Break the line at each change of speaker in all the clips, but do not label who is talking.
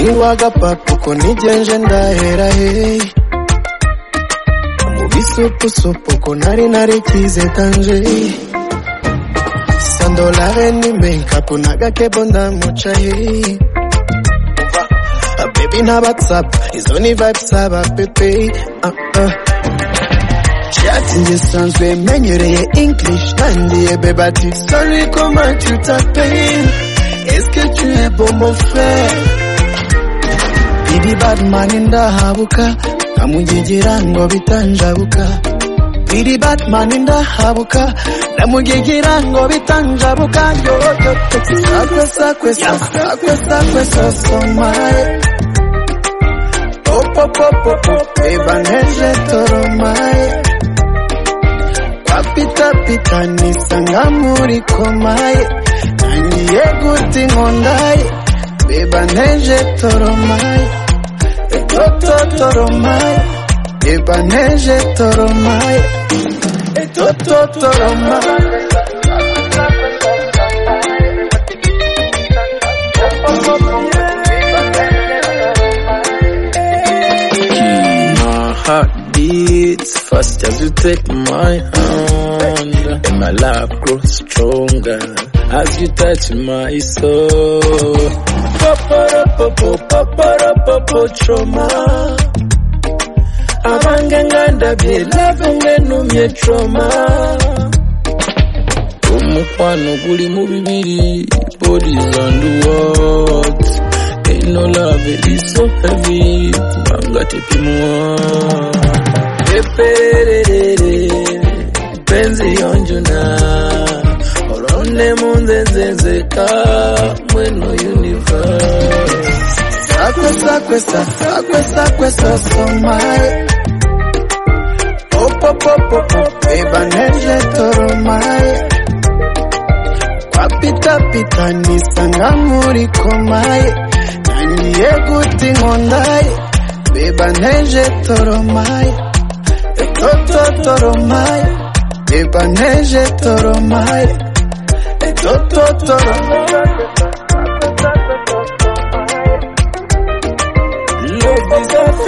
wagapapa uko nigenje ndahera hey mu bisupusupu ko nari kize tanje $100 ni makeup nagakebo ndamuca hey baby na WhatsApp izo ni vibes aba pepe chatting sanzwe menyereye English nandiye bebati sorry comment tu t'appelles est-ce que tu es bon mon frère Baby bad man ndahabuka namugigira ngo bitanjabuka Baby bad man ndahabuka namugigira ngo bitanjabuka sakwe so my Eba neje toromae Wapita nisanga muri komae Nanyiye guti ngondae Eba neje toromae Toto toromae Eba neje toromae Toto toromae
Heart beats fast as you take my hand, and my love grows stronger as you touch my soul. Papa trauma. Abanganga bye love ngenumye trauma. Umukwano guli mu bibiri, bodies on the walls. Ain't no love, it is so heavy. Banga tipimwa. Penzi yonjuna. Orone munzenzeka. Mweno universe.
Sakwe so my. Eba neje toromae. Wapita nisanga muri komae. Nanyiye guti ngondae Beba neje toromae Toto toromae Beba neje toromae Toto toromae
Love is a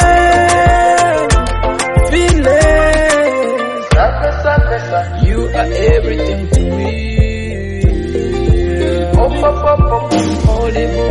feeling You are everything to me Holy